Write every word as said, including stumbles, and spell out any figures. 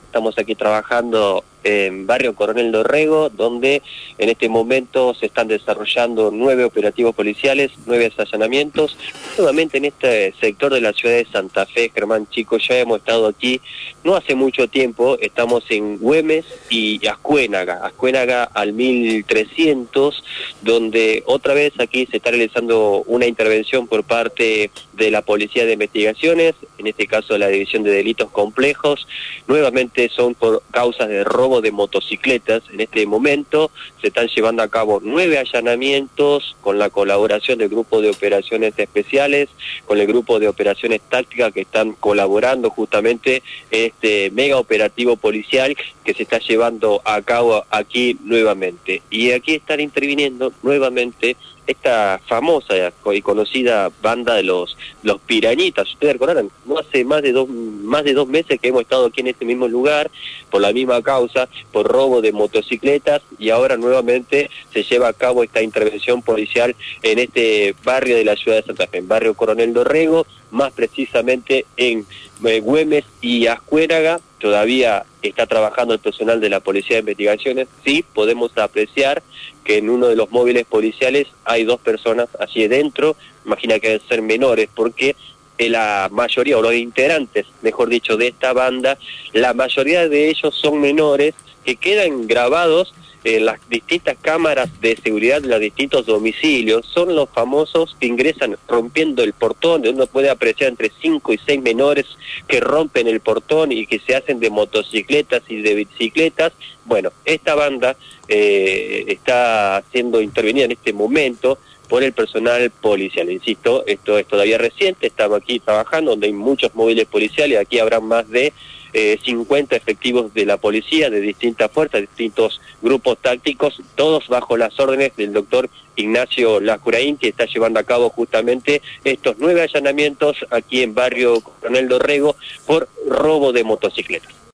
Estamos aquí trabajando en Barrio Coronel Dorrego, donde en este momento se están desarrollando nueve operativos policiales, nueve allanamientos. Nuevamente en este sector de la ciudad de Santa Fe, Germán Chico, ya hemos estado aquí no hace mucho tiempo. Estamos en Güemes y Ascuénaga, Ascuénaga al mil trescientos, donde otra vez aquí se está realizando una intervención por parte de la Policía de Investigaciones, en este caso la División de Delitos Complejos. Nuevamente son por causas de robo de motocicletas. En este momento se están llevando a cabo nueve allanamientos con la colaboración del Grupo de Operaciones Especiales, con el Grupo de Operaciones Tácticas, que están colaborando justamente en este mega operativo policial que se está llevando a cabo aquí nuevamente. Y aquí están interviniendo nuevamente esta famosa y conocida banda de los los Pirañitas. Ustedes recordarán, no hace más de dos más de dos meses que hemos estado aquí en este mismo lugar por la misma causa, por robo de motocicletas, y ahora nuevamente se lleva a cabo esta intervención policial en este barrio de la ciudad de Santa Fe, en Barrio Coronel Dorrego, más precisamente en Güemes y Ascuénaga. Todavía está trabajando el personal de la Policía de Investigaciones. Sí, podemos apreciar que en uno de los móviles policiales hay dos personas allí dentro. Imagina que deben ser menores, porque la mayoría, o los integrantes, mejor dicho, de esta banda, la mayoría de ellos son menores que quedan grabados en las distintas cámaras de seguridad de los distintos domicilios. Son los famosos que ingresan rompiendo el portón, donde uno puede apreciar entre cinco y seis menores que rompen el portón y que se hacen de motocicletas y de bicicletas. Bueno, esta banda eh, está siendo intervenida en este momento por el personal policial. Insisto, esto es todavía reciente, estamos aquí trabajando, donde hay muchos móviles policiales. Aquí habrá más de eh, cincuenta efectivos de la policía, de distintas fuerzas, distintos grupos tácticos, todos bajo las órdenes del doctor Ignacio Lacuraín, que está llevando a cabo justamente estos nueve allanamientos aquí en Barrio Coronel Dorrego por robo de motocicletas.